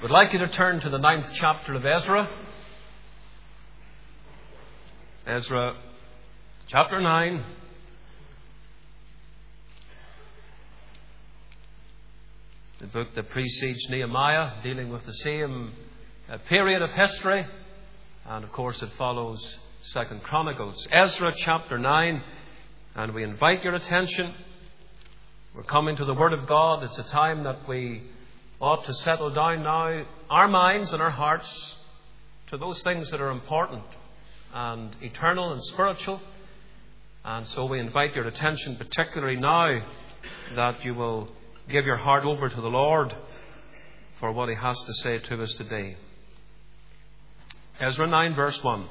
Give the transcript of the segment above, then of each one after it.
would like you to turn to the 9th chapter of Ezra. Ezra chapter 9. The book that precedes Nehemiah, dealing with the same period of history. And of course it follows 2nd Chronicles. Ezra chapter 9. And we invite your attention. We're coming to the Word of God. It's a time that we ought to settle down now our minds and our hearts to those things that are important and eternal and spiritual. And so we invite your attention, particularly now, that you will give your heart over to the Lord for what He has to say to us today. Ezra 9 verse 1.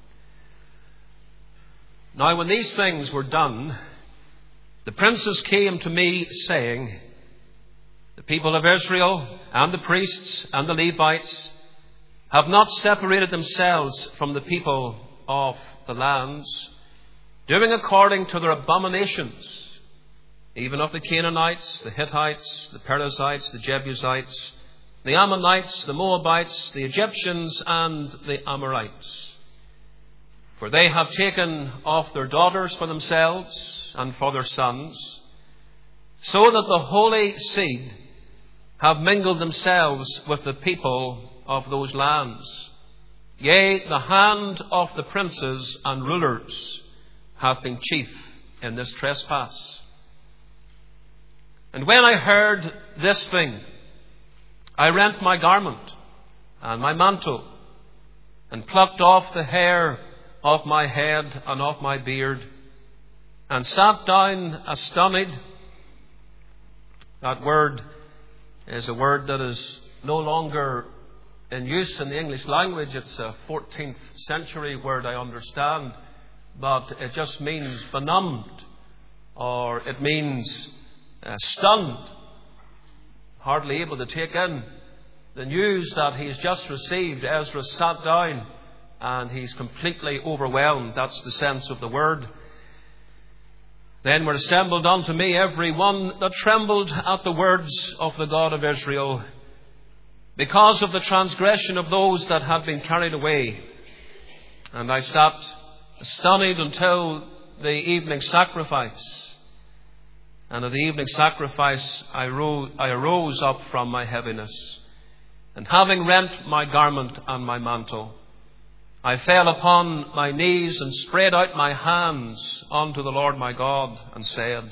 Now when these things were done, the princes came to me, saying, the people of Israel and the priests and the Levites have not separated themselves from the people of the lands, doing according to their abominations, even of the Canaanites, the Hittites, the Perizzites, the Jebusites, the Ammonites, the Moabites, the Egyptians, and the Amorites. For they have taken off their daughters for themselves and for their sons, so that the holy seed have mingled themselves with the people of those lands. Yea, the hand of the princes and rulers hath been chief in this trespass. And when I heard this thing, I rent my garment and my mantle, and plucked off the hair of my head and of my beard, and sat down astonished. That word is a word that is no longer in use in the English language. It's a 14th century word, I understand, but it just means benumbed, or it means stunned, hardly able to take in the news that he's just received. Ezra sat down and he's completely overwhelmed. That's the sense of the word. Then were assembled unto me every one that trembled at the words of the God of Israel, because of the transgression of those that had been carried away. And I sat astonished until the evening sacrifice. And at the evening sacrifice I arose up from my heaviness, and having rent my garment and my mantle, I fell upon my knees and spread out my hands unto the Lord my God, and said,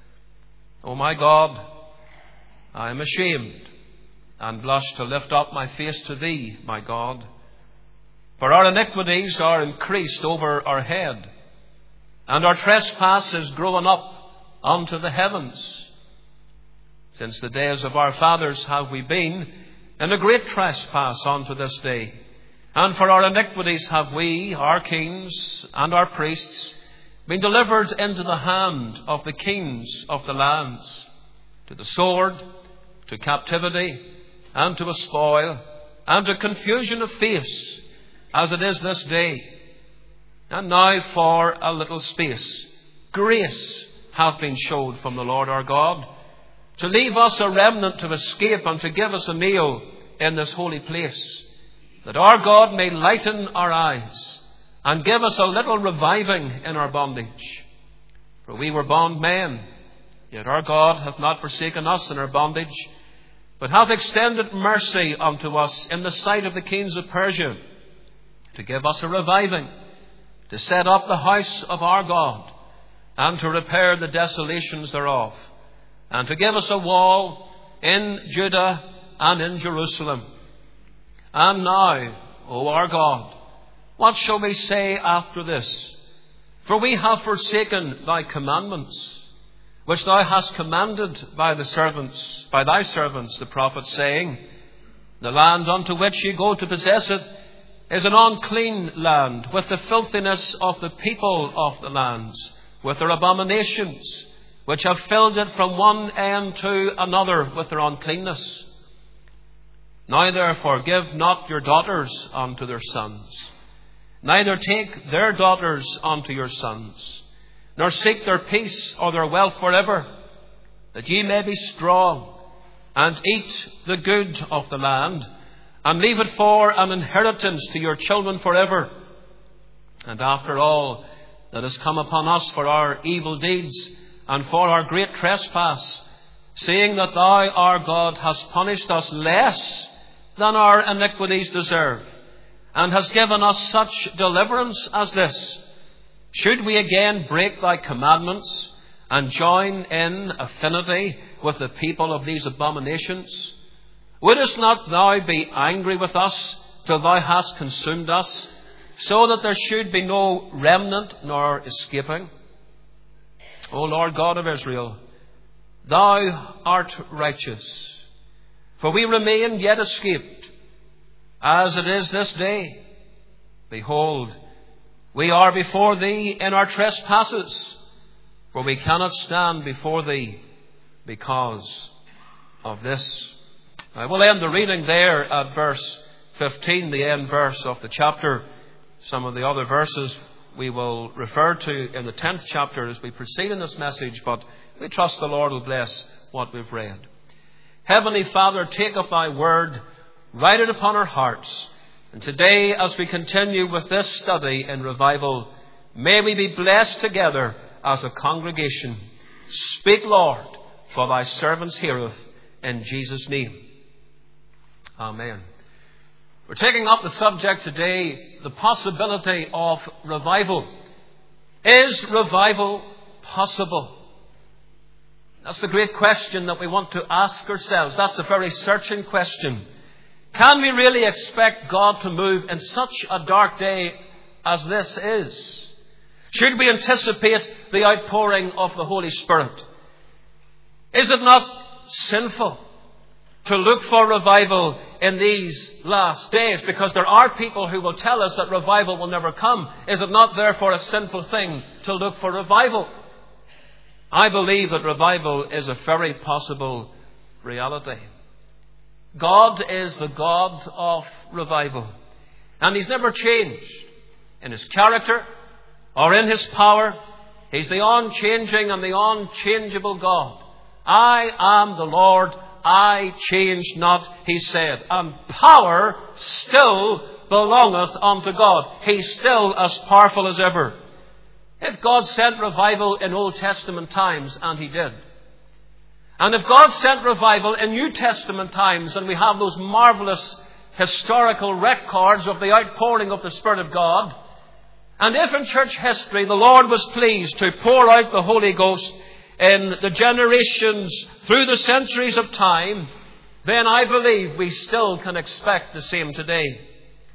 O my God, I am ashamed and blush to lift up my face to Thee, my God. For our iniquities are increased over our head, and our trespass is grown up unto the heavens. Since the days of our fathers have we been in a great trespass unto this day. And for our iniquities have we, our kings and our priests, been delivered into the hand of the kings of the lands, to the sword, to captivity, and to a spoil, and to confusion of face, as it is this day. And now for a little space, grace hath been showed from the Lord our God, to leave us a remnant to escape, and to give us a meal in this holy place, that our God may lighten our eyes, and give us a little reviving in our bondage. For we were bondmen, yet our God hath not forsaken us in our bondage, but hath extended mercy unto us in the sight of the kings of Persia, to give us a reviving, to set up the house of our God, and to repair the desolations thereof, and to give us a wall in Judah and in Jerusalem. And now, O our God, what shall we say after this? For we have forsaken Thy commandments, which Thou hast commanded by Thy servants, the prophets, saying, the land unto which ye go to possess it is an unclean land, with the filthiness of the people of the lands, with their abominations, which have filled it from one end to another with their uncleanness. Now therefore give not your daughters unto their sons, neither take their daughters unto your sons, nor seek their peace or their wealth forever, that ye may be strong, and eat the good of the land, and leave it for an inheritance to your children forever. And after all that has come upon us for our evil deeds and for our great trespass, seeing that thou, our God, hast punished us less than our iniquities deserve, and hast given us such deliverance as this, should we again break thy commandments and join in affinity with the people of these abominations? Wouldest not thou be angry with us till thou hast consumed us, so that there should be no remnant nor escaping? O Lord God of Israel, thou art righteous, for we remain yet escaped, as it is this day. Behold, we are before thee in our trespasses, for we cannot stand before thee because of this. I will end the reading there at verse 15, the end verse of the chapter. Some of the other verses we will refer to in the 10th chapter as we proceed in this message, but we trust the Lord will bless what we've read. Heavenly Father, take up thy word, write it upon our hearts. And today, as we continue with this study in revival, may we be blessed together as a congregation. Speak, Lord, for thy servants heareth, in Jesus' name. Amen. We're taking up the subject today, the possibility of revival. Is revival possible? That's the great question that we want to ask ourselves. That's a very searching question. Can we really expect God to move in such a dark day as this is? Should we anticipate the outpouring of the Holy Spirit? Is it not sinful to look for revival in these last days? Because there are people who will tell us that revival will never come. Is it not therefore a sinful thing to look for revival? I believe that revival is a very possible reality. God is the God of revival. And He's never changed in His character or in His power. He's the unchanging and the unchangeable God. I am the Lord, I change not, He said. And power still belongeth unto God. He's still as powerful as ever. If God sent revival in Old Testament times, and He did, and if God sent revival in New Testament times, and we have those marvelous historical records of the outpouring of the Spirit of God, and if in church history the Lord was pleased to pour out the Holy Ghost in the generations through the centuries of time, then I believe we still can expect the same today.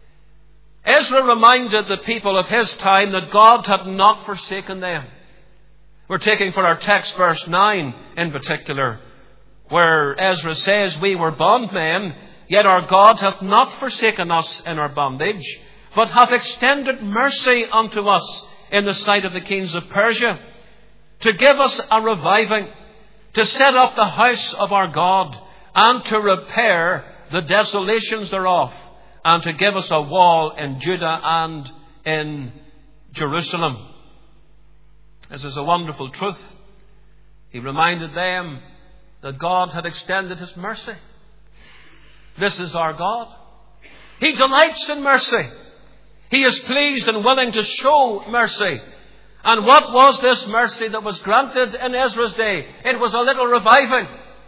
Ezra reminded the people of his time that God had not forsaken them. We're taking for our text verse 9 in particular, where Ezra says, we were bondmen, yet our God hath not forsaken us in our bondage, but hath extended mercy unto us in the sight of the kings of Persia, to give us a reviving, to set up the house of our God, and to repair the desolations thereof, and to give us a wall in Judah and in Jerusalem. This is a wonderful truth. He reminded them that God had extended His mercy. This is our God. He delights in mercy. He is pleased and willing to show mercy. And what was this mercy that was granted in Ezra's day? It was a little reviving.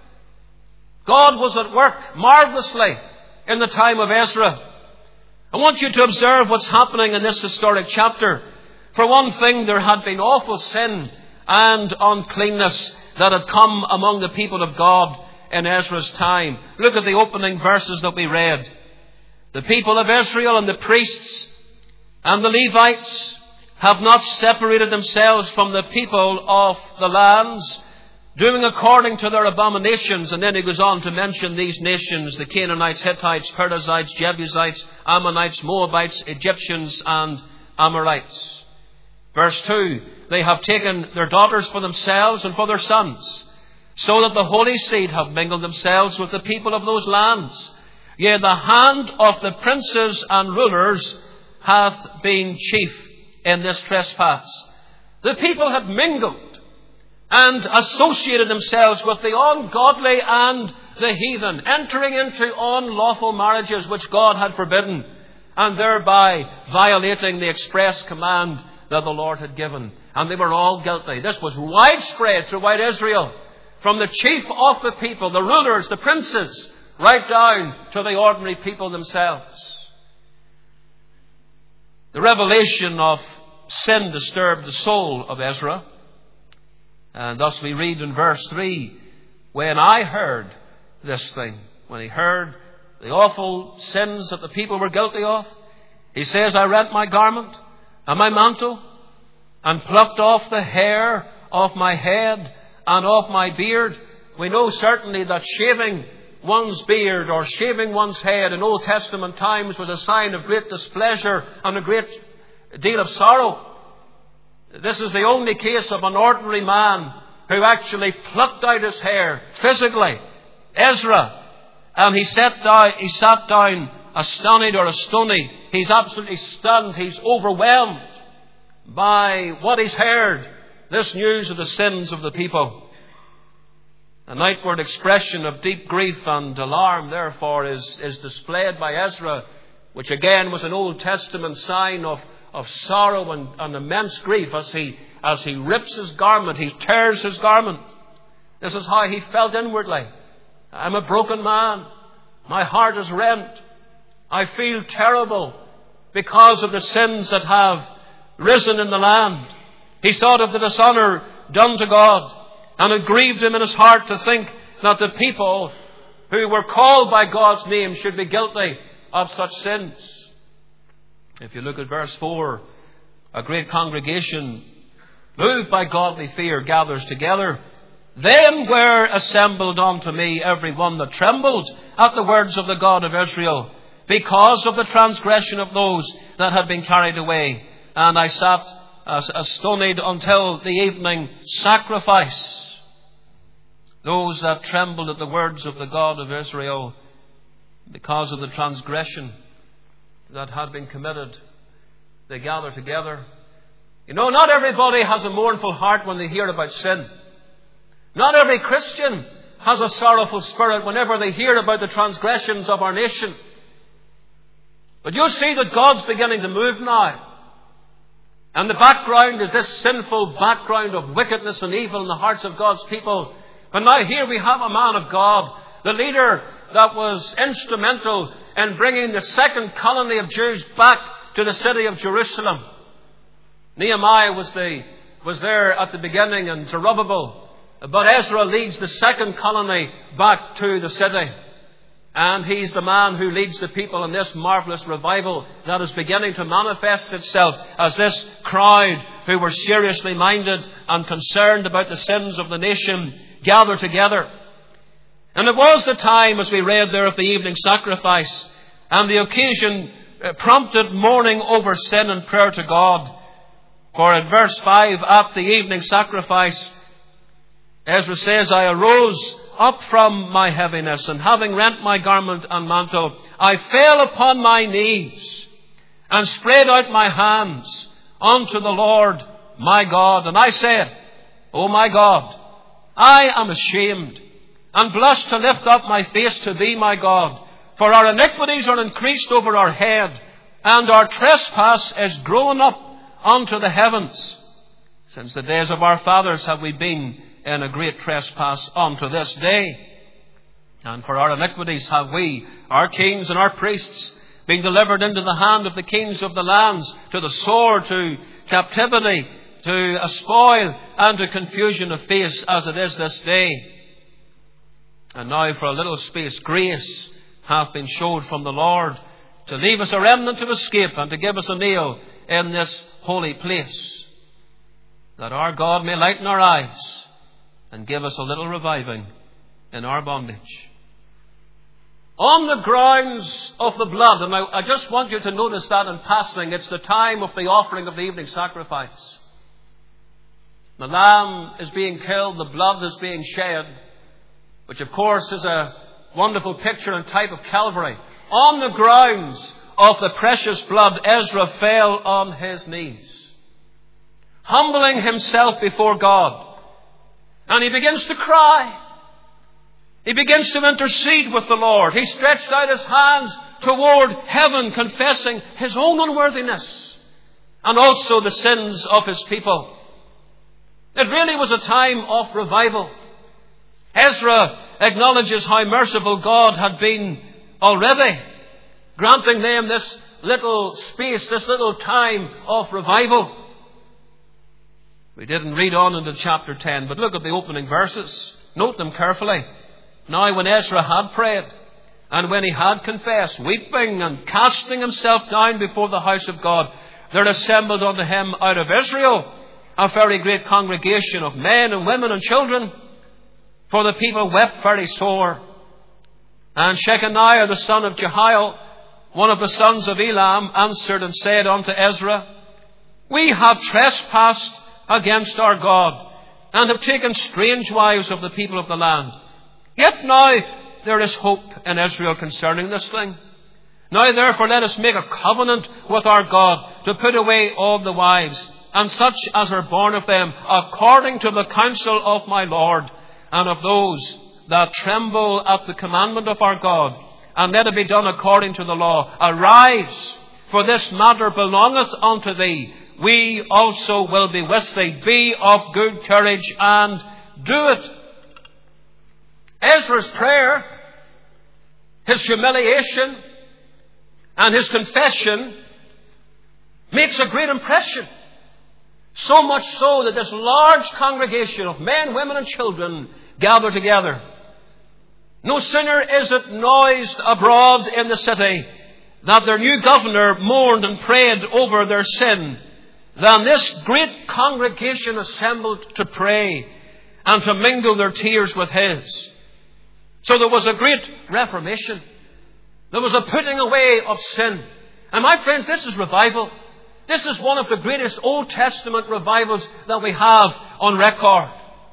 God was at work marvelously in the time of Ezra. I want you to observe what's happening in this historic chapter. For one thing, there had been awful sin and uncleanness that had come among the people of God in Ezra's time. Look at the opening verses that we read. The people of Israel and the priests and the Levites have not separated themselves from the people of the lands, doing according to their abominations. And then he goes on to mention these nations: the Canaanites, Hittites, Perizzites, Jebusites, Ammonites, Moabites, Egyptians, and Amorites. Verse 2, they have taken their daughters for themselves and for their sons, so that the holy seed have mingled themselves with the people of those lands. Yea, the hand of the princes and rulers hath been chief in this trespass. The people had mingled and associated themselves with the ungodly and the heathen, entering into unlawful marriages which God had forbidden, and thereby violating the express command that the Lord had given. And they were all guilty. This was widespread throughout Israel, from the chief of the people, the rulers, the princes, right down to the ordinary people themselves. The revelation of sin disturbed the soul of Ezra. And thus we read in verse 3, when I heard this thing, when he heard the awful sins that the people were guilty of, he says, I rent my garment and my mantle, and plucked off the hair of my head and of my beard. We know certainly that shaving one's beard or shaving one's head in Old Testament times was a sign of great displeasure and a great deal of sorrow. This is the only case of an ordinary man who actually plucked out his hair physically, Ezra, and he sat down astonished or astonied. He's absolutely stunned. He's overwhelmed by what he's heard, this news of the sins of the people. An outward expression of deep grief and alarm, therefore, is displayed by Ezra, which again was an Old Testament sign of sorrow and immense grief as he rips his garment, he tears his garment. This is how he felt inwardly. I'm a broken man. My heart is rent. I feel terrible because of the sins that have risen in the land. He thought of the dishonor done to God, and it grieved him in his heart to think that the people who were called by God's name should be guilty of such sins. If you look at verse 4, a great congregation, moved by godly fear, gathers together. Then were assembled unto me every one that trembled at the words of the God of Israel, because of the transgression of those that had been carried away. And I sat astonied until the evening sacrifice. Those that trembled at the words of the God of Israel because of the transgression that had been committed, they gather together. You know, not everybody has a mournful heart when they hear about sin. Not every Christian has a sorrowful spirit whenever they hear about the transgressions of our nation. But you'll see that God's beginning to move now. And the background is this sinful background of wickedness and evil in the hearts of God's people. But now here we have a man of God, the leader that was instrumental in bringing the second colony of Jews back to the city of Jerusalem. Nehemiah was there at the beginning, and Zerubbabel. But Ezra leads the second colony back to the city. And he's the man who leads the people in this marvelous revival that is beginning to manifest itself as this crowd who were seriously minded and concerned about the sins of the nation gather together. And it was the time, as we read there, of the evening sacrifice, and the occasion prompted mourning over sin and prayer to God. For in verse 5, at the evening sacrifice, Ezra says, I arose up from my heaviness, and having rent my garment and mantle, I fell upon my knees and spread out my hands unto the Lord my God. And I said, O my God, I am ashamed and blush to lift up my face to thee, my God. For our iniquities are increased over our head, and our trespass is grown up unto the heavens. Since the days of our fathers have we been in a great trespass unto this day. And for our iniquities have we, our kings and our priests, been delivered into the hand of the kings of the lands, to the sword, to captivity, to a spoil, and to confusion of face, as it is this day. And now for a little space grace hath been showed from the Lord, to leave us a remnant to escape, and to give us a nail in this holy place, that our God may lighten our eyes and give us a little reviving in our bondage. On the grounds of the blood, and I just want you to notice that in passing, it's the time of the offering of the evening sacrifice. The lamb is being killed, the blood is being shed, which of course is a wonderful picture and type of Calvary. On the grounds of the precious blood, Ezra fell on his knees, humbling himself before God. And he begins to cry. He begins to intercede with the Lord. He stretched out his hands toward heaven, confessing his own unworthiness and also the sins of his people. It really was a time of revival. Ezra acknowledges how merciful God had been already, granting them this little space, this little time of revival. We didn't read on into chapter 10, but look at the opening verses. Note them carefully. Now when Ezra had prayed, and when he had confessed, weeping and casting himself down before the house of God, there assembled unto him out of Israel a very great congregation of men and women and children, for the people wept very sore. And Shechaniah the son of Jehiel, one of the sons of Elam, answered and said unto Ezra, We have trespassed against our God, and have taken strange wives of the people of the land. Yet now there is hope in Israel concerning this thing. Now therefore let us make a covenant with our God to put away all the wives, and such as are born of them, according to the counsel of my Lord, and of those that tremble at the commandment of our God, and let it be done according to the law. Arise, for this matter belongeth unto thee. We also will be with thee. Be of good courage and do it. Ezra's prayer, his humiliation, and his confession makes a great impression. So much so that this large congregation of men, women and children gather together. No sooner is it noised abroad in the city that their new governor mourned and prayed over their sin, than this great congregation assembled to pray and to mingle their tears with his. So there was a great reformation. There was a putting away of sin. And my friends, this is revival. This is one of the greatest Old Testament revivals that we have on record.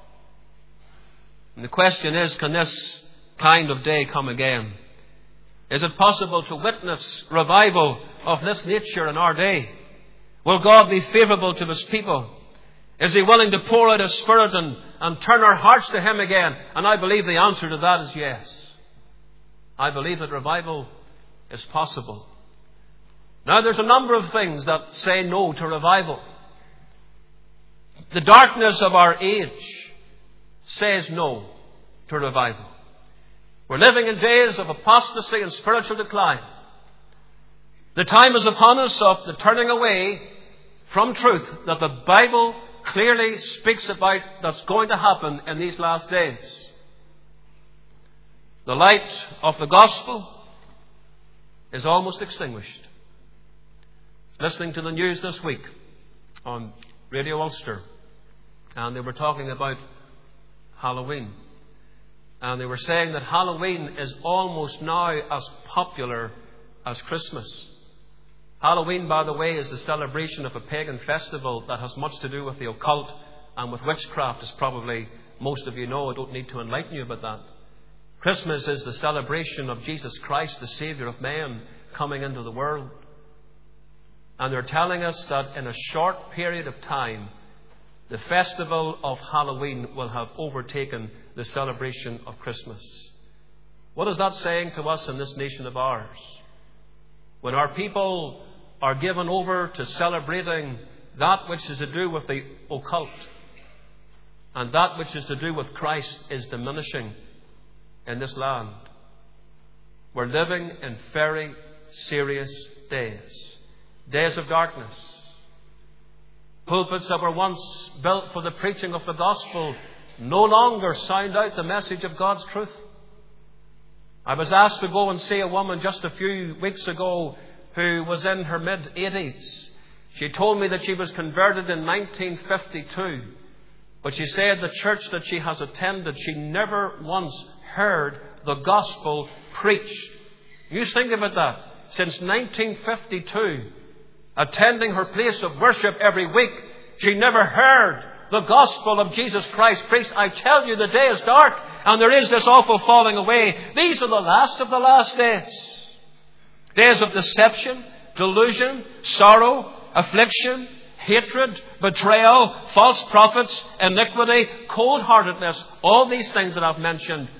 And the question is, can this kind of day come again? Is it possible to witness revival of this nature in our day? Will God be favourable to his people? Is he willing to pour out his Spirit and turn our hearts to him again? And I believe the answer to that is yes. I believe that revival is possible. Now there's a number of things that say no to revival. The darkness of our age says no to revival. We're living in days of apostasy and spiritual decline. The time is upon us of the turning away from truth that the Bible clearly speaks about that's going to happen in these last days. The light of the gospel is almost extinguished. Listening to the news this week on Radio Ulster, and they were talking about Halloween. And they were saying that Halloween is almost now as popular as Christmas. Halloween, by the way, is the celebration of a pagan festival that has much to do with the occult and with witchcraft, as probably most of you know. I don't need to enlighten you about that. Christmas is the celebration of Jesus Christ, the Saviour of man, coming into the world. And they're telling us that in a short period of time, the festival of Halloween will have overtaken the celebration of Christmas. What is that saying to us in this nation of ours? When our people are given over to celebrating that which is to do with the occult, and that which is to do with Christ is diminishing in this land. We're living in very serious days. Days of darkness. Pulpits that were once built for the preaching of the gospel no longer sound out the message of God's truth. I was asked to go and see a woman just a few weeks ago who was in her mid-80s. She told me that she was converted in 1952. But she said the church that she has attended, she never once heard the gospel preached. You think about that. Since 1952, attending her place of worship every week, she never heard the gospel of Jesus Christ preached. I tell you, the day is dark, and there is this awful falling away. These are the last of the last days. Days of deception, delusion, sorrow, affliction, hatred, betrayal, false prophets, iniquity, cold-heartedness. All these things that I've mentioned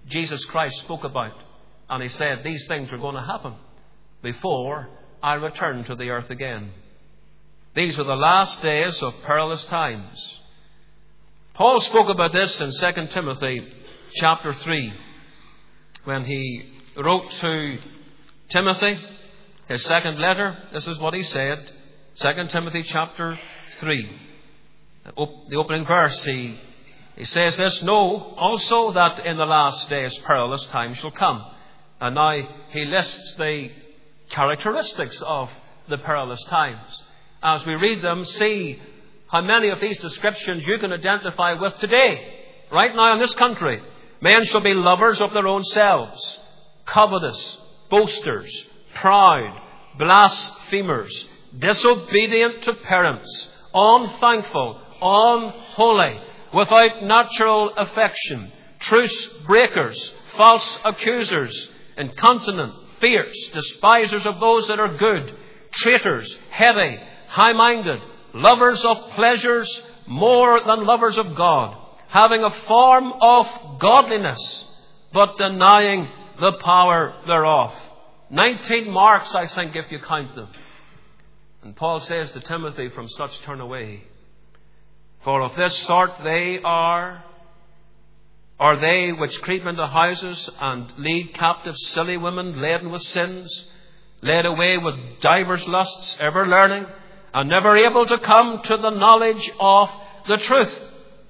Jesus Christ spoke about. And he said these things are going to happen before I return to the earth again. These are the last days of perilous times. Paul spoke about this in 2 Timothy chapter 3 when he wrote to Timothy, his second letter. This is what he said, 2 Timothy chapter 3. The opening verse, he says this, "Know also that in the last days perilous times shall come." And now he lists the characteristics of the perilous times. As we read them, see how many of these descriptions you can identify with today, right now in this country. Men shall be lovers of their own selves, covetous, boasters, proud, blasphemers, disobedient to parents, unthankful, unholy, without natural affection, truce breakers, false accusers, incontinent, fierce, despisers of those that are good, traitors, heady, high-minded, lovers of pleasures more than lovers of God, having a form of godliness, but denying the power thereof. 19 marks, I think, if you count them. And Paul says to Timothy, from such turn away. For of this sort they are they which creep into houses and lead captive silly women laden with sins, led away with divers lusts, ever learning, and never able to come to the knowledge of the truth.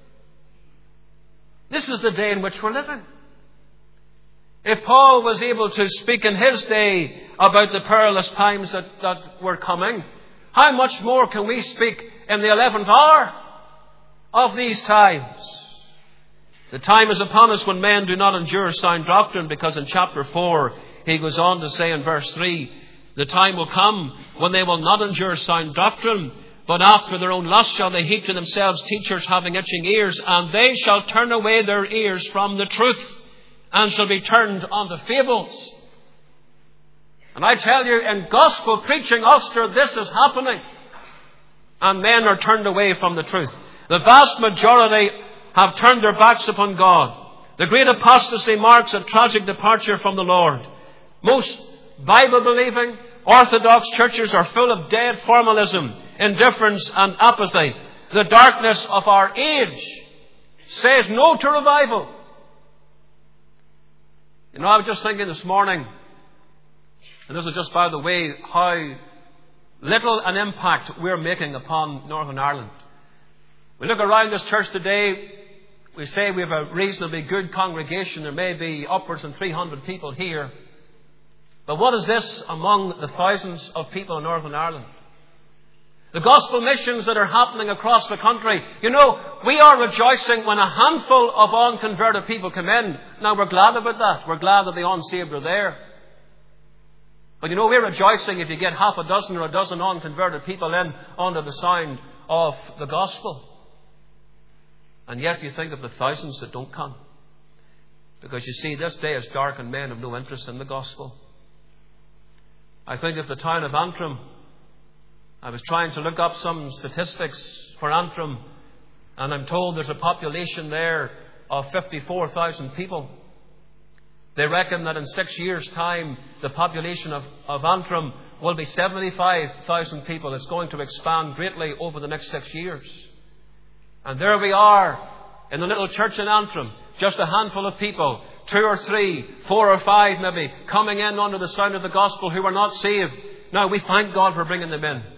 This is the day in which we're living. If Paul was able to speak in his day about the perilous times that were coming, how much more can we speak in the 11th hour of these times? The time is upon us when men do not endure sound doctrine, because in chapter 4 he goes on to say in verse 3, the time will come when they will not endure sound doctrine, but after their own lust shall they heap to themselves teachers having itching ears, and they shall turn away their ears from the truth, and shall be turned unto fables. And I tell you, in gospel preaching, Ulster, this is happening. And men are turned away from the truth. The vast majority have turned their backs upon God. The great apostasy marks a tragic departure from the Lord. Most Bible-believing, Orthodox churches are full of dead formalism, indifference and apathy. The darkness of our age says no to revival. You know, I was just thinking this morning, and this is just by the way, how little an impact we're making upon Northern Ireland. We look around this church today, we say we have a reasonably good congregation. There may be upwards of 300 people here. But what is this among the thousands of people in Northern Ireland? The gospel missions that are happening across the country. You know, we are rejoicing when a handful of unconverted people come in. Now, we're glad about that. We're glad that the unsaved are there. But you know, we're rejoicing if you get half a dozen or a dozen unconverted people in under the sound of the gospel. And yet you think of the thousands that don't come. Because you see, this day is dark and men have no interest in the gospel. I think of the town of Antrim. I was trying to look up some statistics for Antrim, and I'm told there's a population there of 54,000 people. They reckon that in 6 years' time, the population of Antrim will be 75,000 people. It's going to expand greatly over the next 6 years. And there we are in the little church in Antrim, just a handful of people, 2 or 3, 4 or 5 maybe, coming in under the sound of the gospel who are not saved. Now, we thank God for bringing them in.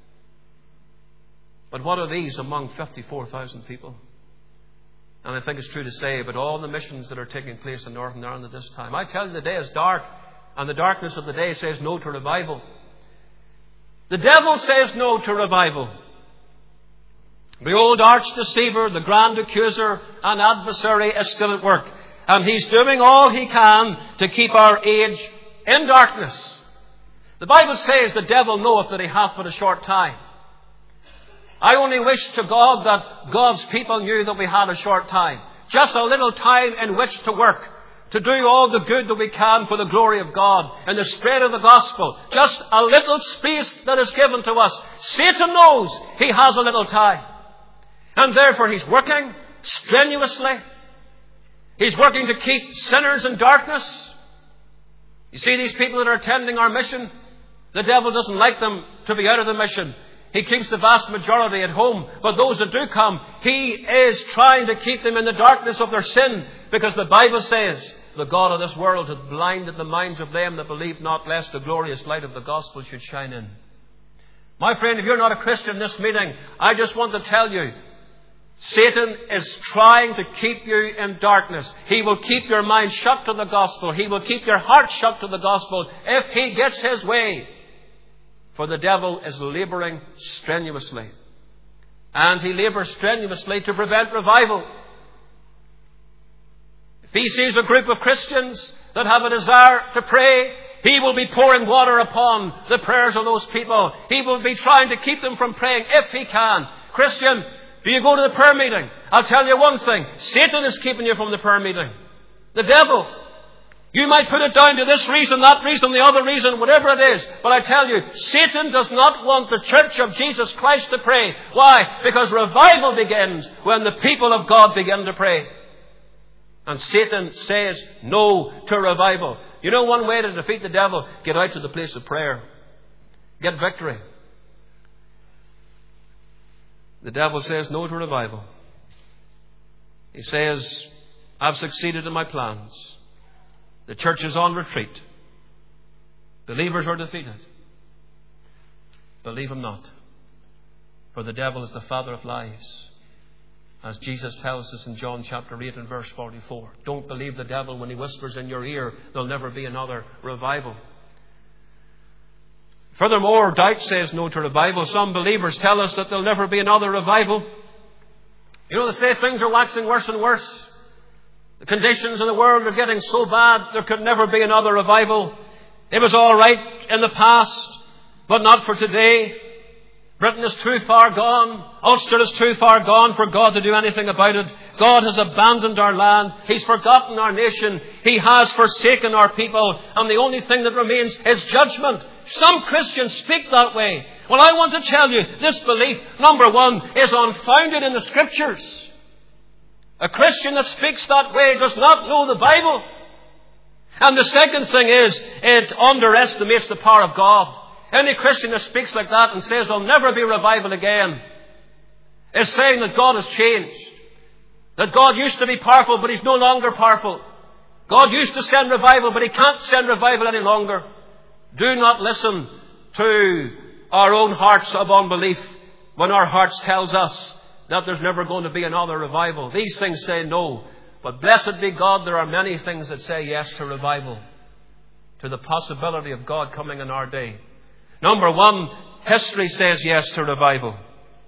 But what are these among 54,000 people? And I think it's true to say about all the missions that are taking place in Northern Ireland at this time. I tell you, the day is dark, and the darkness of the day says no to revival. The devil says no to revival. The old arch deceiver, the grand accuser and adversary is still at work. And he's doing all he can to keep our age in darkness. The Bible says the devil knoweth that he hath but a short time. I only wish to God that God's people knew that we had a short time. Just a little time in which to work. To do all the good that we can for the glory of God and the spread of the gospel. Just a little space that is given to us. Satan knows he has a little time. And therefore he's working strenuously. He's working to keep sinners in darkness. You see, these people that are attending our mission, the devil doesn't like them to be out of the mission. He keeps the vast majority at home. But those that do come, he is trying to keep them in the darkness of their sin. Because the Bible says, the God of this world hath blinded the minds of them that believe not, lest the glorious light of the gospel should shine in. My friend, if you're not a Christian in this meeting, I just want to tell you, Satan is trying to keep you in darkness. He will keep your mind shut to the gospel. He will keep your heart shut to the gospel if he gets his way. For the devil is labouring strenuously. And he labours strenuously to prevent revival. If he sees a group of Christians that have a desire to pray, he will be pouring water upon the prayers of those people. He will be trying to keep them from praying if he can. Christian, do you go to the prayer meeting? I'll tell you one thing. Satan is keeping you from the prayer meeting. The devil. You might put it down to this reason, that reason, the other reason, whatever it is. But I tell you, Satan does not want the church of Jesus Christ to pray. Why? Because revival begins when the people of God begin to pray. And Satan says no to revival. You know one way to defeat the devil? Get out to the place of prayer. Get victory. The devil says no to revival. He says, I've succeeded in my plans. The church is on retreat. Believers are defeated. Believe him not. For the devil is the father of lies. As Jesus tells us in John chapter 8 and verse 44. Don't believe the devil when he whispers in your ear, there'll never be another revival. Furthermore, doubt says no to revival. Some believers tell us that there'll never be another revival. You know, they say things are waxing worse and worse. The conditions in the world are getting so bad, there could never be another revival. It was all right in the past, but not for today. Britain is too far gone. Ulster is too far gone for God to do anything about it. God has abandoned our land. He's forgotten our nation. He has forsaken our people. And the only thing that remains is judgment. Some Christians speak that way. Well, I want to tell you, this belief, number one, is unfounded in the Scriptures. A Christian that speaks that way does not know the Bible. And the second thing is, it underestimates the power of God. Any Christian that speaks like that and says there'll never be revival again is saying that God has changed. That God used to be powerful, but he's no longer powerful. God used to send revival, but he can't send revival any longer. Do not listen to our own hearts of unbelief when our hearts tells us that there's never going to be another revival. These things say no. But blessed be God, there are many things that say yes to revival. To the possibility of God coming in our day. Number one, history says yes to revival.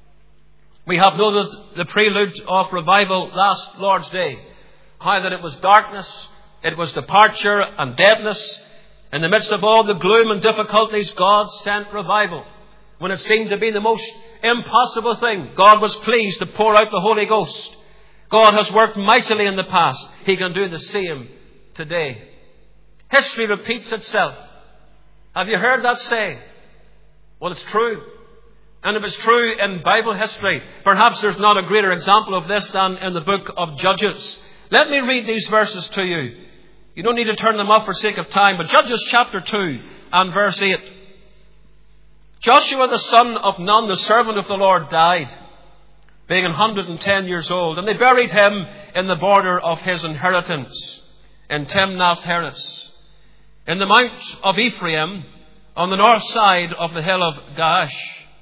We have noted the prelude of revival last Lord's Day. How that it was darkness, it was departure and deadness. In the midst of all the gloom and difficulties, God sent revival. When it seemed to be the most impossible thing, God was pleased to pour out the Holy Ghost. God has worked mightily in the past. He can do the same today. History repeats itself. Have you heard that saying? Well, it's true. And if it's true in Bible history, perhaps there's not a greater example of this than in the book of Judges. Let me read these verses to you. You don't need to turn them up for sake of time, but Judges chapter 2 and verse 8. Joshua the son of Nun, the servant of the Lord, died, being 110 years old, and they buried him in the border of his inheritance, in Timnath-Heres, in the mount of Ephraim, on the north side of the hill of Gaash.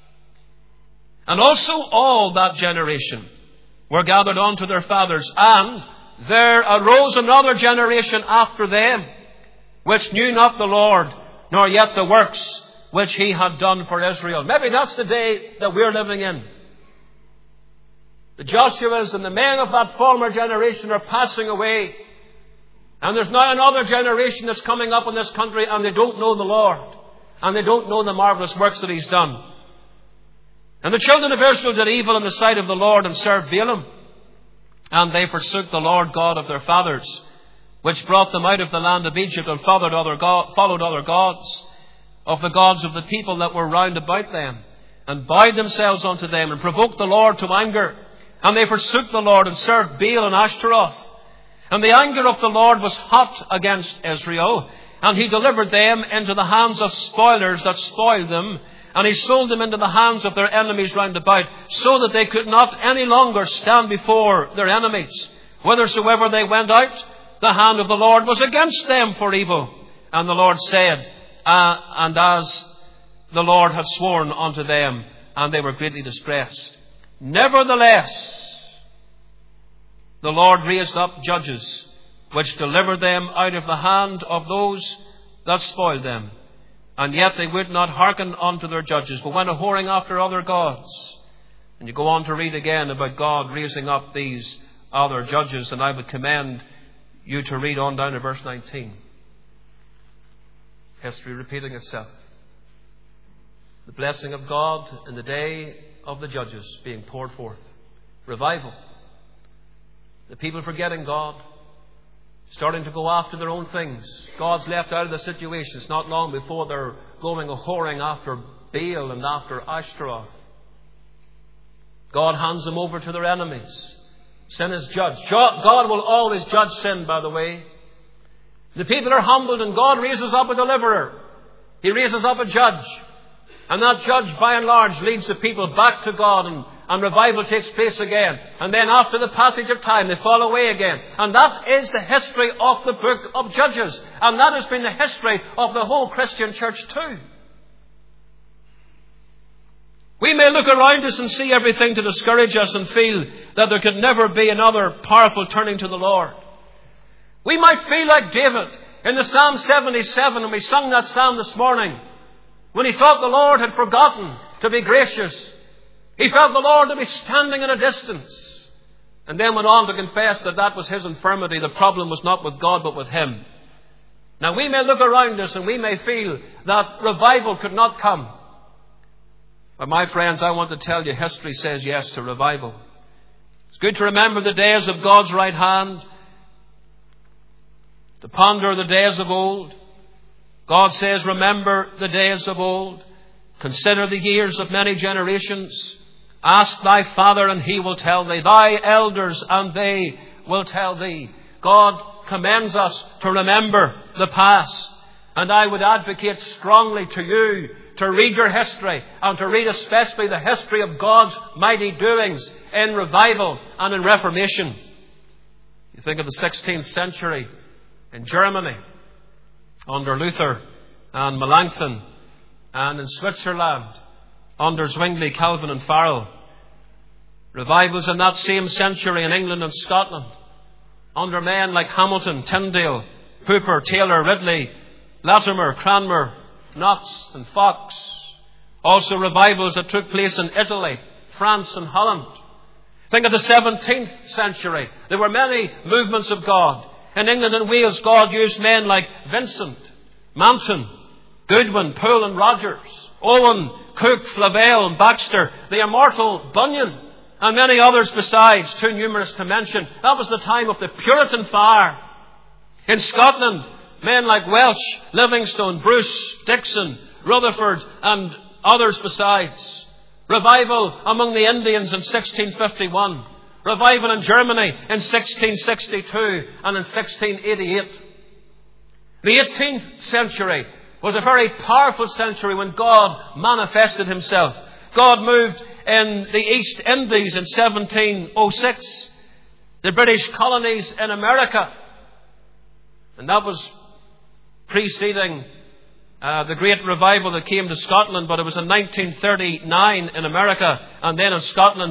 And also all that generation were gathered unto their fathers, and there arose another generation after them, which knew not the Lord, nor yet the works which he had done for Israel. Maybe that's the day that we're living in. The Joshuas and the men of that former generation are passing away. And there's now another generation that's coming up in this country, and they don't know the Lord. And they don't know the marvelous works that he's done. And the children of Israel did evil in the sight of the Lord and served Balaam. And they forsook the Lord God of their fathers, which brought them out of the land of Egypt, and followed other gods, of the gods of the people that were round about them, and bowed themselves unto them, and provoked the Lord to anger. And they forsook the Lord and served Baal and Ashtaroth. And the anger of the Lord was hot against Israel, and he delivered them into the hands of spoilers that spoiled them, and he sold them into the hands of their enemies round about, so that they could not any longer stand before their enemies. Whithersoever they went out, the hand of the Lord was against them for evil. And the Lord said, and as the Lord had sworn unto them, and they were greatly distressed. Nevertheless, the Lord raised up judges, which delivered them out of the hand of those that spoiled them. And yet they would not hearken unto their judges, but went a-whoring after other gods. And you go on to read again about God raising up these other judges, and I would commend you to read on down to verse 19. History repeating itself. The blessing of God in the day of the judges being poured forth. Revival. The people forgetting God, starting to go after their own things. God's left out of the situation. It's not long before they're going a-whoring after Baal and after Ashtaroth. God hands them over to their enemies. Sin is judged. God will always judge sin, by the way. The people are humbled, and God raises up a deliverer. He raises up a judge. And that judge, by and large, leads the people back to God, and revival takes place again. And then after the passage of time, they fall away again. And that is the history of the book of Judges. And that has been the history of the whole Christian church too. We may look around us and see everything to discourage us and feel that there could never be another powerful turning to the Lord. We might feel like David in the Psalm 77, and we sung that psalm this morning, when he thought the Lord had forgotten to be gracious. He felt the Lord to be standing at a distance. And then went on to confess that that was his infirmity. The problem was not with God, but with him. Now we may look around us and we may feel that revival could not come. But my friends, I want to tell you, history says yes to revival. It's good to remember the days of God's right hand, to ponder the days of old. God says, remember the days of old. Consider the years of many generations. Ask thy father, and he will tell thee. Thy elders, and they will tell thee. God commends us to remember the past. And I would advocate strongly to you to read your history, and to read especially the history of God's mighty doings in revival and in Reformation. You think of the 16th century in Germany, under Luther and Melanchthon, and in Switzerland under Zwingli, Calvin and Farel. Revivals in that same century in England and Scotland under men like Hamilton, Tyndale, Hooper, Taylor, Ridley, Latimer, Cranmer, Knox and Fox. Also revivals that took place in Italy, France and Holland. Think of the 17th century. There were many movements of God. In England and Wales, God used men like Vincent, Manton, Goodwin, Poole and Rogers, Owen, Cook, Flavel and Baxter, the immortal Bunyan, and many others besides, too numerous to mention. That was the time of the Puritan fire. In Scotland, men like Welsh, Livingstone, Bruce, Dixon, Rutherford and others besides. Revival among the Indians in 1651. Revival in Germany in 1662 and in 1688. The 18th century was a very powerful century when God manifested himself. God moved in the East Indies in 1706. The British colonies in America. And that was preceding the great revival that came to Scotland, but it was in 1939 in America, and then in Scotland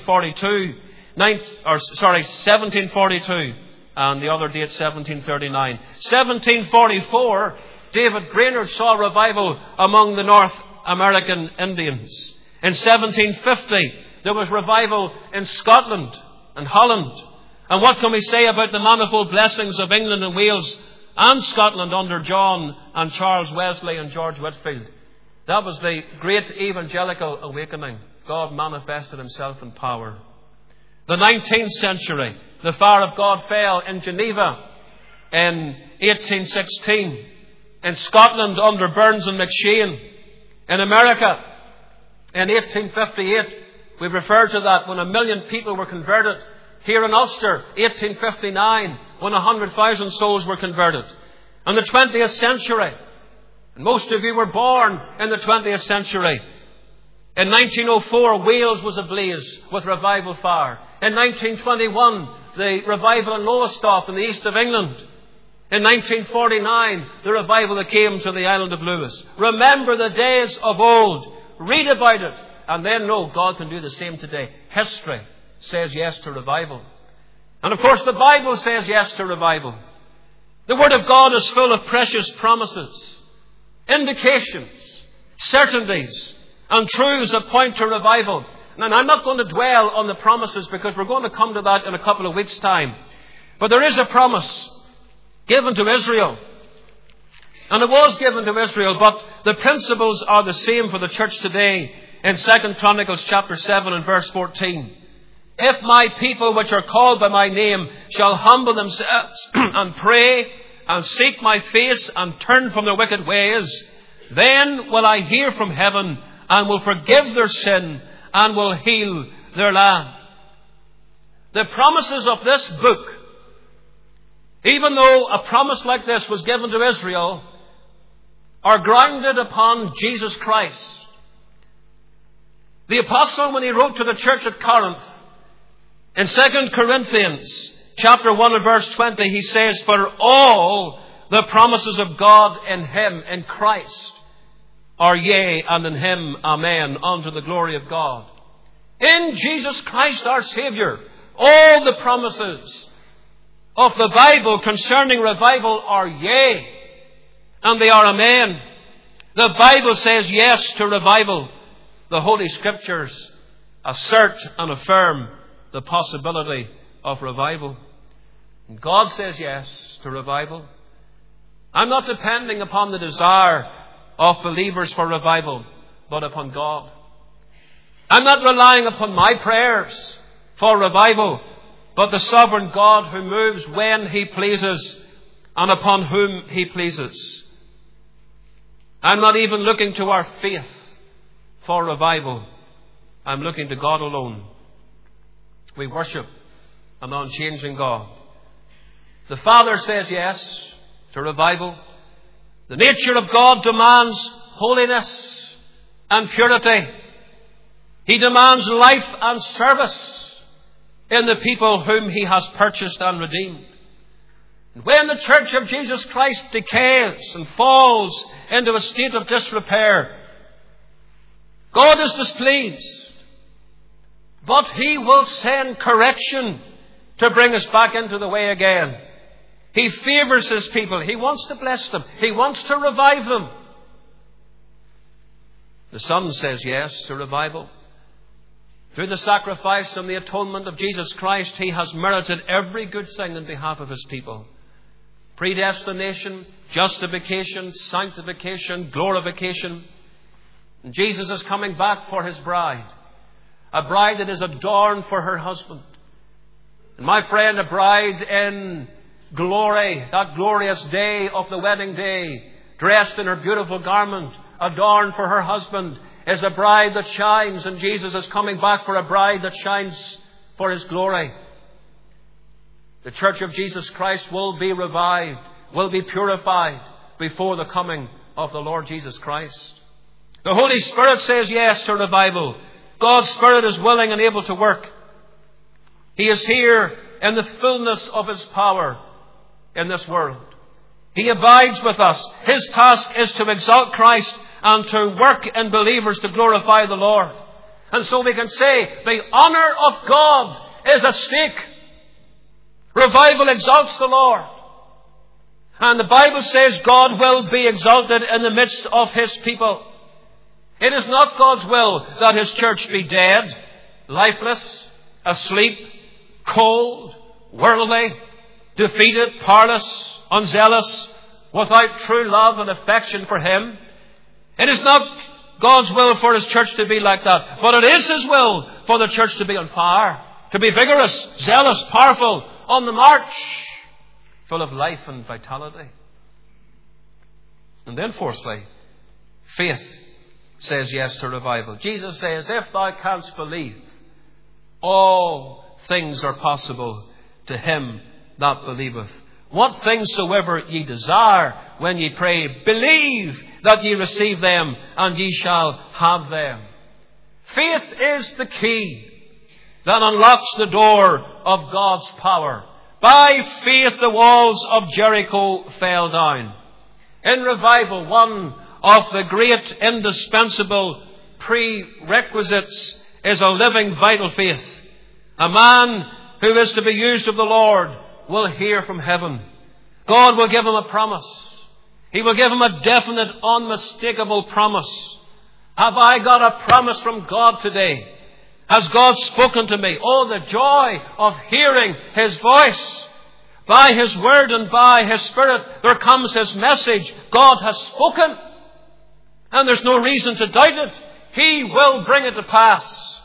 1742, and the other date 1739. 1744, David Brainerd saw revival among the North American Indians. In 1750, there was revival in Scotland and Holland. And what can we say about the manifold blessings of England and Wales and Scotland under John and Charles Wesley and George Whitefield? That was the great evangelical awakening. God manifested himself in power. The 19th century, the fire of God fell in Geneva in 1816. In Scotland under Burns and McShane. In America in 1858, we refer to that when 1 million people were converted. Here in Ulster, 1859, when 100,000 souls were converted. In the 20th century, and most of you were born in the 20th century, in 1904, Wales was ablaze with revival fire. In 1921, the revival in Lowestoft in the east of England. In 1949, the revival that came to the island of Lewis. Remember the days of old. Read about it. And then know God can do the same today. History says yes to revival. And of course the Bible says yes to revival. The Word of God is full of precious promises, indications, certainties, and truths that point to revival. And I'm not going to dwell on the promises because we're going to come to that in a couple of weeks' time. But there is a promise given to Israel. And it was given to Israel, but the principles are the same for the church today in 2 Chronicles chapter 7 and verse 14. If my people which are called by my name shall humble themselves and pray and seek my face and turn from their wicked ways, then will I hear from heaven and will forgive their sin and will heal their land. The promises of this book, even though a promise like this was given to Israel, are grounded upon Jesus Christ. The apostle, when he wrote to the church at Corinth, in 2 Corinthians chapter 1 and verse 20, he says, for all the promises of God in Him, in Christ, are yea, and in Him, amen, unto the glory of God. In Jesus Christ our Saviour, all the promises of the Bible concerning revival are yea, and they are amen. The Bible says yes to revival. The Holy Scriptures assert and affirm the possibility of revival. And God says yes to revival. I'm not depending upon the desire of believers for revival, but upon God. I'm not relying upon my prayers for revival, but the sovereign God who moves when He pleases and upon whom He pleases. I'm not even looking to our faith for revival. I'm looking to God alone. We worship an unchanging God. The Father says yes to revival. The nature of God demands holiness and purity. He demands life and service in the people whom He has purchased and redeemed. And when the church of Jesus Christ decays and falls into a state of disrepair, God is displeased. But He will send correction to bring us back into the way again. He favours His people. He wants to bless them. He wants to revive them. The Son says yes to revival. Through the sacrifice and the atonement of Jesus Christ, He has merited every good thing in behalf of His people. Predestination, justification, sanctification, glorification. And Jesus is coming back for His bride. A bride that is adorned for her husband. And my friend, a bride in glory, that glorious day of the wedding day, dressed in her beautiful garment, adorned for her husband, is a bride that shines. And Jesus is coming back for a bride that shines for His glory. The church of Jesus Christ will be revived, will be purified before the coming of the Lord Jesus Christ. The Holy Spirit says yes to revival. God's Spirit is willing and able to work. He is here in the fullness of His power in this world. He abides with us. His task is to exalt Christ and to work in believers to glorify the Lord. And so we can say the honour of God is at stake. Revival exalts the Lord. And the Bible says God will be exalted in the midst of His people. It is not God's will that His church be dead, lifeless, asleep, cold, worldly, defeated, powerless, unzealous, without true love and affection for Him. It is not God's will for His church to be like that. But it is His will for the church to be on fire, to be vigorous, zealous, powerful, on the march, full of life and vitality. And then fourthly, faith says yes to revival. Jesus says, if thou canst believe, all things are possible to him that believeth. What things soever ye desire when ye pray, believe that ye receive them, and ye shall have them. Faith is the key that unlocks the door of God's power. By faith the walls of Jericho fell down. In revival, one of the great indispensable prerequisites is a living, vital faith. A man who is to be used of the Lord will hear from heaven. God will give him a promise. He will give him a definite, unmistakable promise. Have I got a promise from God today? Has God spoken to me? Oh, the joy of hearing His voice. By His Word and by His Spirit, there comes His message. God has spoken. And there's no reason to doubt it. He will bring it to pass.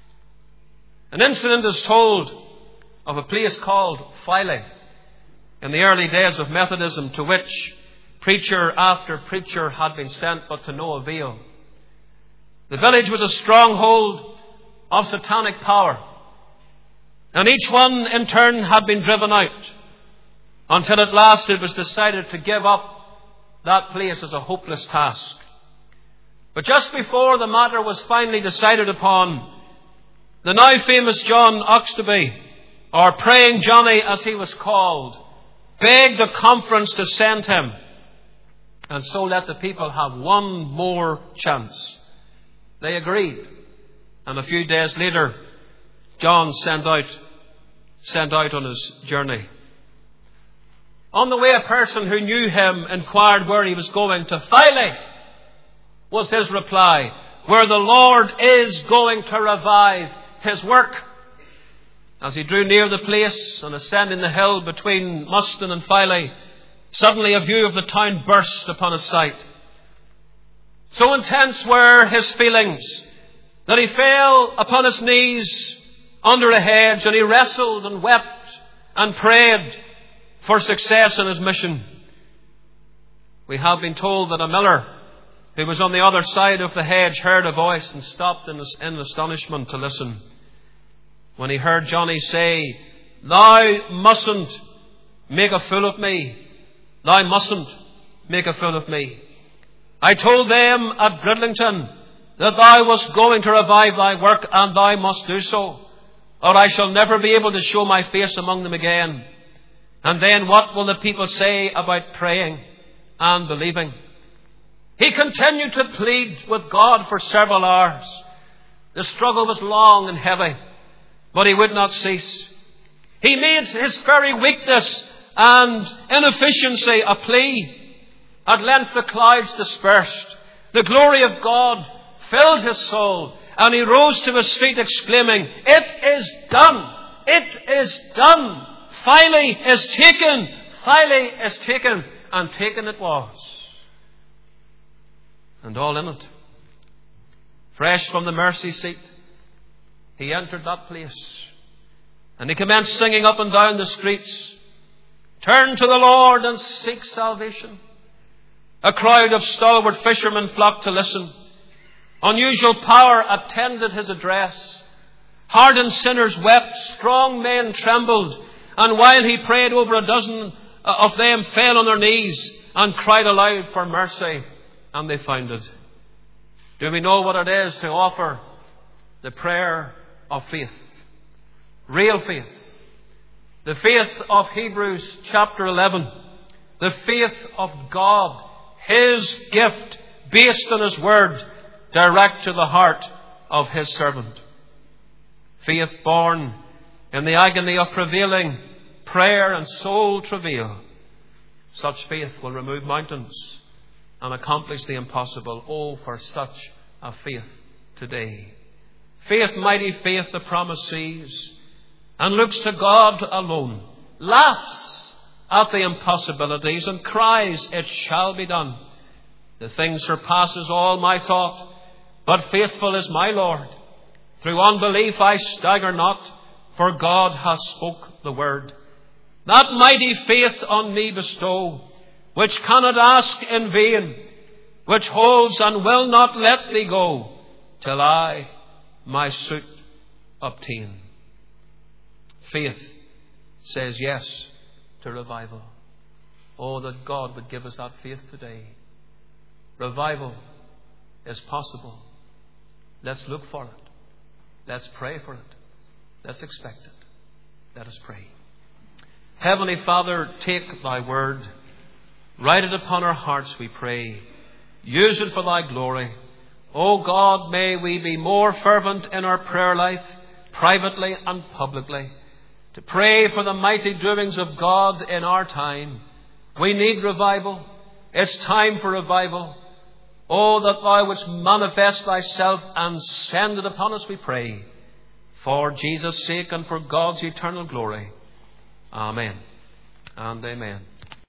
An incident is told of a place called Filey in the early days of Methodism, to which preacher after preacher had been sent, but to no avail. The village was a stronghold of satanic power, and each one in turn had been driven out, until at last it was decided to give up that place as a hopeless task. But just before the matter was finally decided upon, the now famous John Oxtoby, or Praying Johnny as he was called, begged the conference to send him, and so let the people have one more chance. They agreed, and a few days later, John sent out on his journey. On the way, a person who knew him inquired where he was going. To Filey, was his reply, where the Lord is going to revive His work. As he drew near the place and ascending the hill between Muston and Filey, suddenly a view of the town burst upon his sight. So intense were his feelings that he fell upon his knees under a hedge, and he wrestled and wept and prayed for success in his mission. We have been told that a miller who was on the other side of the hedge heard a voice and stopped in astonishment to listen. When he heard Johnny say, "Thou mustn't make a fool of me. Thou mustn't make a fool of me. I told them at Bridlington that thou wast going to revive thy work, and thou must do so, or I shall never be able to show my face among them again. And then what will the people say about praying and believing?" He continued to plead with God for several hours. The struggle was long and heavy, but he would not cease. He made his very weakness and inefficiency a plea. At length the clouds dispersed. The glory of God filled his soul, and he rose to his feet exclaiming, "It is done! It is done! Filey is taken! Filey is taken!" And taken it was. And all in it. Fresh from the mercy seat, he entered that place, and he commenced singing up and down the streets, "Turn to the Lord and seek salvation." A crowd of stalwart fishermen flocked to listen. Unusual power attended his address. Hardened sinners wept, strong men trembled, and while he prayed, over a dozen of them fell on their knees and cried aloud for mercy, and they found it. Do we know what it is to offer the prayer of faith? Real faith. The faith of Hebrews chapter 11. The faith of God. His gift based on His Word, direct to the heart of His servant. Faith born in the agony of prevailing prayer and soul travail. Such faith will remove mountains and accomplish the impossible. Oh, for such a faith today. Faith, mighty faith, the promise sees and looks to God alone, laughs at the impossibilities and cries, "It shall be done." The thing surpasses all my thought, but faithful is my Lord. Through unbelief I stagger not, for God hath spoke the word. That mighty faith on me bestow, which cannot ask in vain, which holds and will not let thee go, till I my suit obtain. Faith says yes to revival. Oh, that God would give us that faith today. Revival is possible. Let's look for it. Let's pray for it. Let's expect it. Let us pray. Heavenly Father, take thy word. Write it upon our hearts, we pray. Use it for thy glory. O God, may we be more fervent in our prayer life, privately and publicly, to pray for the mighty doings of God in our time. We need revival. It's time for revival. Oh, that thou wouldst manifest thyself and send it upon us, we pray. For Jesus' sake and for God's eternal glory. Amen and amen.